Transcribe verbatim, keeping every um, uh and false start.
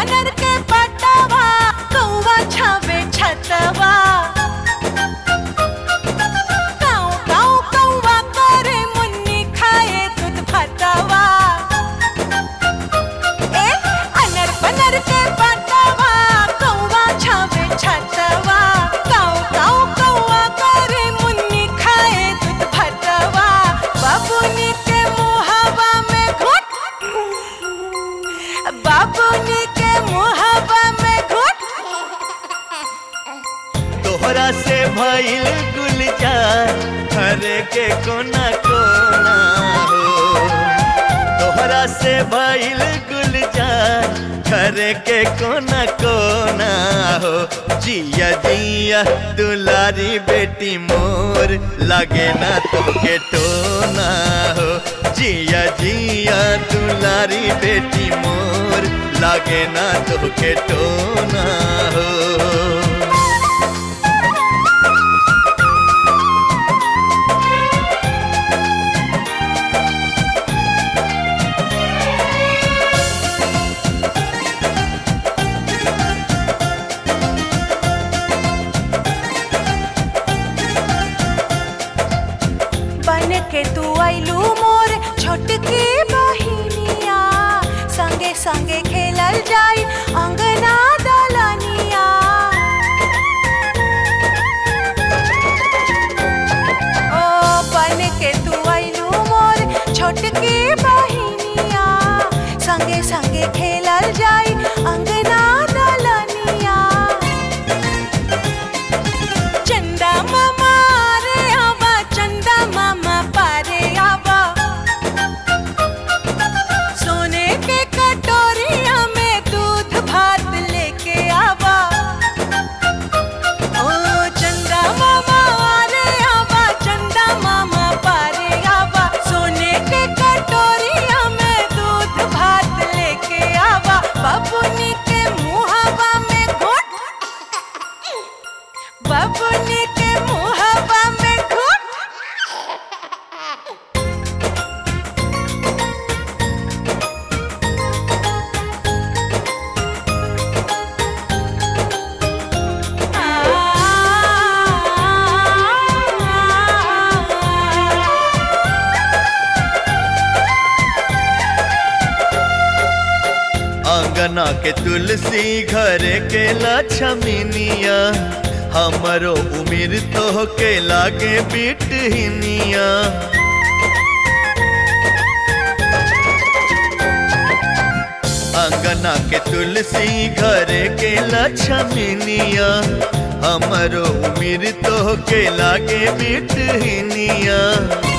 Owner के पटावा कौवा छावे छतवा काऊ काऊ कौवा करे मुन्नी खाए दूध फतवा ए अनर पनर के पटावा कौवा छावे छतवा काऊ काऊ कौवा करे मुन्नी खाए दूध फतवा बाबूनी के मुहावा में घुट बाबूनी के मुहावा में घुट तोहरा से भइल गुलजार हरे के कोना कोना हो तोहरा से भइल गुलजार हरे के कोना कोना हो जिया जिया दुलारी बेटी मोर लगे ना तोके टोना हो जिया जिया दुलारी बेटी मोर लगे ना तोके टोना हो। बन के तू आइलू मोर छोटकी बहिनिया संगे संगे खेलल जाई अंगना दलनिया ओ बन के तू आइलू मोर छोटकी बहिनिया संगे संगे खेलल जाई अंगना दलनिया चंदा मामा रे आवा चंदा मामा पारे आवा सोने के कटोरिया में दूध भात लेके आवा ओ चंदा मामा रे आवा चंदा मामा पारे आवा सोने के कटोरिया में दूध भात लेके आवा बाबूनी के मुहावा में घुट बाबूनी के मुहावा में घुट आंगना के तुलसी घर के लक्ष्मीनिया हमरो उम्र तो के लागे बिटहिनिया आंगना के तुलसी घर के लक्ष्मीनिया हमरो उम्र तो के लागे बिटहिनिया